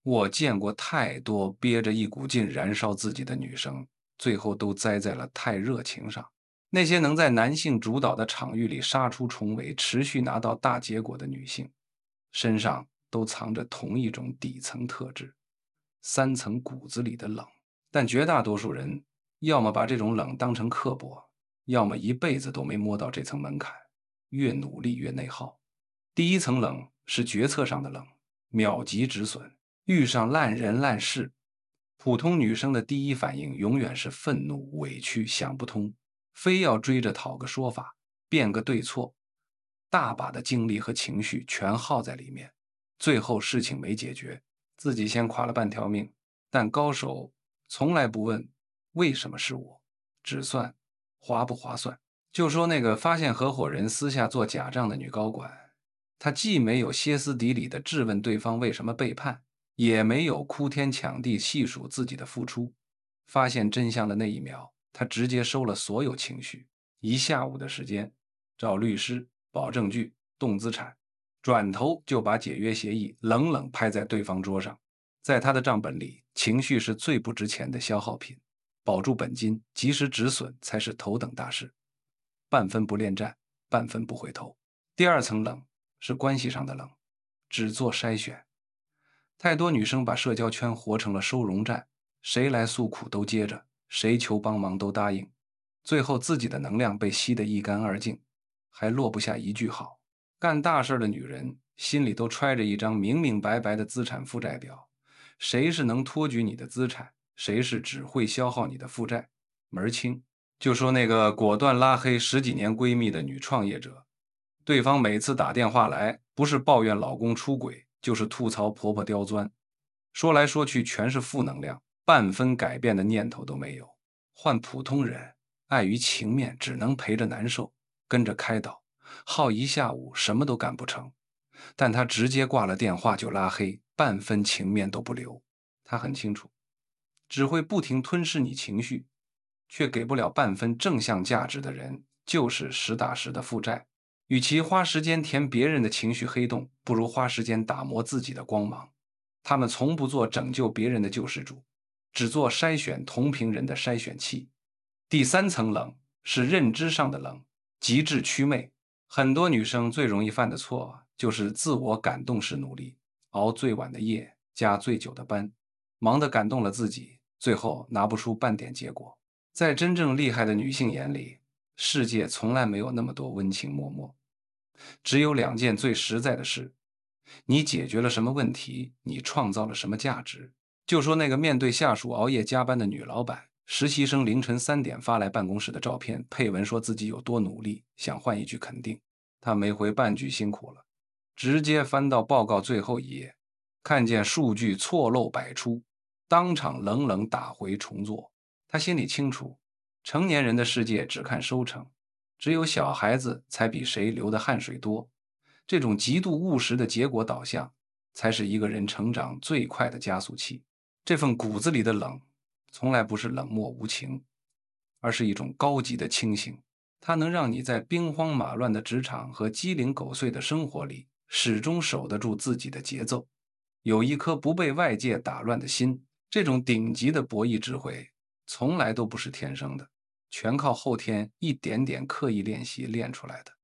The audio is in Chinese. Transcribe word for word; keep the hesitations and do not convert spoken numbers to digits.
我见过太多憋着一股劲燃烧自己的女生，最后都栽在了太热情上。那些能在男性主导的场域里杀出重围、持续拿到大结果的女性，身上都藏着同一种底层特质——三层骨子里的冷。但绝大多数人要么把这种冷当成刻薄，要么一辈子都没摸到这层门槛，越努力越内耗。第一层冷是决策上的冷，秒级止损。遇上烂人烂事，普通女生的第一反应永远是愤怒、委屈、想不通，非要追着讨个说法，辩个对错，大把的精力和情绪全耗在里面，最后事情没解决，自己先垮了半条命。但高手从来不问为什么是我，只算划不划算。就说那个发现合伙人私下做假账的女高管，她既没有歇斯底里的质问对方为什么背叛，也没有哭天抢地细数自己的付出。发现真相的那一秒，她直接收了所有情绪，一下午的时间，找律师、保证据、动资产，转头就把解约协议冷冷拍在对方桌上。在他的账本里，情绪是最不值钱的消耗品，保住本金，及时止损才是头等大事。半分不恋战，半分不回头。第二层冷是关系上的冷，只做筛选。太多女生把社交圈活成了收容站，谁来诉苦都接着，谁求帮忙都答应，最后自己的能量被吸得一干二净，还落不下一句好。干大事的女人心里都揣着一张明明白白的资产负债表，谁是能托举你的资产，谁是只会消耗你的负债，门儿清。就说那个果断拉黑十几年闺蜜的女创业者，对方每次打电话来，不是抱怨老公出轨，就是吐槽婆婆刁钻，说来说去全是负能量，半分改变的念头都没有。换普通人，碍于情面，只能陪着难受，跟着开导，耗一下午什么都干不成。但他直接挂了电话就拉黑，半分情面都不留。他很清楚，只会不停吞噬你情绪，却给不了半分正向价值的人，就是实打实的负债。与其花时间填别人的情绪黑洞，不如花时间打磨自己的光芒。他们从不做拯救别人的救世主，只做筛选同频人的筛选器。第三层冷是认知上的冷，极致祛魅。很多女生最容易犯的错就是自我感动式努力，熬最晚的夜，加最久的班，忙得感动了自己，最后拿不出半点结果。在真正厉害的女性眼里，世界从来没有那么多温情脉脉，只有两件最实在的事：你解决了什么问题，你创造了什么价值。就说那个面对下属熬夜加班的女老板，实习生凌晨三点发来办公室的照片，配文说自己有多努力，想换一句肯定。她没回半句辛苦了，直接翻到报告最后一页，看见数据错漏百出，当场冷冷打回重做。他心里清楚，成年人的世界只看收成，只有小孩子才比谁流的汗水多。这种极度务实的结果导向，才是一个人成长最快的加速器。这份骨子里的冷，从来不是冷漠无情，而是一种高级的清醒。它能让你在兵荒马乱的职场和鸡零狗碎的生活里，始终守得住自己的节奏，有一颗不被外界打乱的心。这种顶级的博弈智慧，从来都不是天生的，全靠后天一点点刻意练习练出来的。